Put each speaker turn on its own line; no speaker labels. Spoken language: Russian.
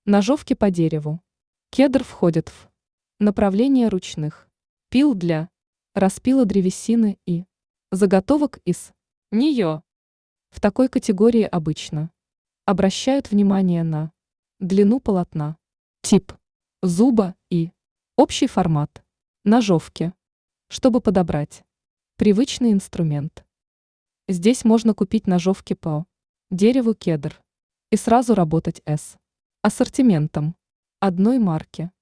Ножовки по дереву. Кедр входит в направление ручных пил для распила древесины и заготовок из нее. В такой категории обычно обращают внимание на длину полотна, тип зуба и общий формат ножовки, чтобы подобрать привычный инструмент. Здесь можно купить ножовки по дереву кедр и сразу работать с ассортиментом одной марки.